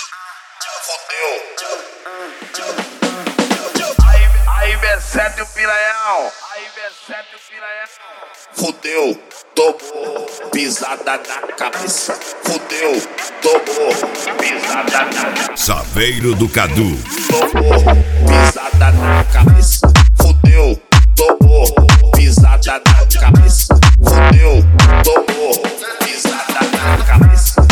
Aí V7 o piranhão. Fudeu, tomou pisada na cabeça. Fudeu, tomou pisada na cabeça. Saveiro do Cadu. Tomou pisada na cabeça. Fudeu, tomou pisada na cabeça. Fudeu, tomou pisada na cabeça.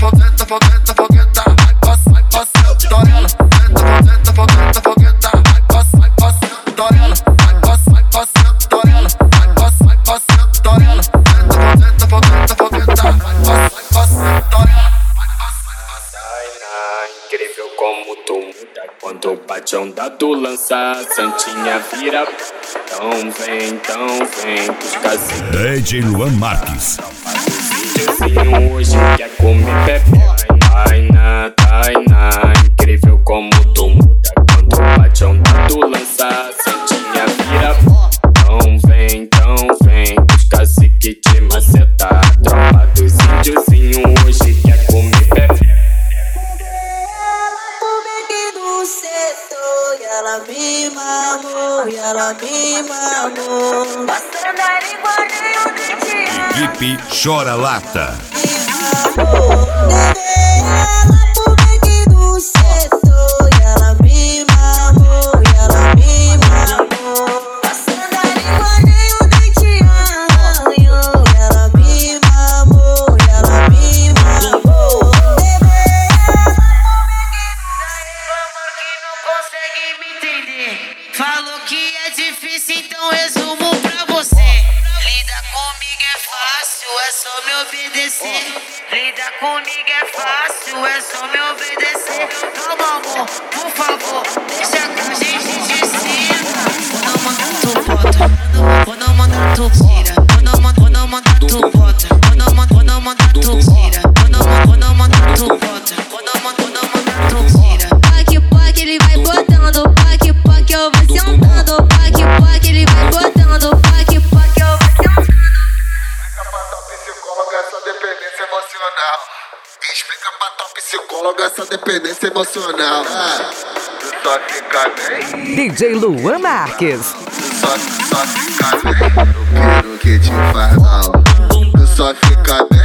Incrível como tu muda quando bate a onda do lança, Santinha vira. Então vem buscar DJ Luan Marques. videozinho hoje quer comer bebê. Tainá, incrível como tu muda quando bate a onda do lança, Santinha vira. Então vem buscar se que te maceta. A tropa dos índiozinho hoje quer comer bebê. Ela me mamou, passando a língua nem o dente. Equipe Chora Lata. Ela pro beck do setor, ela me mamou, passando a língua nem o dente arranhou. Ela me mamou, consegue me entender. Falou que é difícil, então resumo pra você. Lidar comigo é fácil, é só me obedecer. Lidar comigo é fácil, é só me obedecer. Calma, amor, por favor, deixa que a gente decida. Vou não mandar tu tira. Vou não mandar tu bota. Vou não mandar tu tira. Vou não mandar tu bota. Vou não mandar tu tira. Pac, ele vai botando. Pac, eu vou sentando. Pac, ele vai botando. Pac, eu vou sentando. Explica pra tua psicóloga essa dependência emocional. Tu só fica bem. DJ Luan Marques. Tu só fica bem. Eu quero que te faz mal. Tu só fica bem.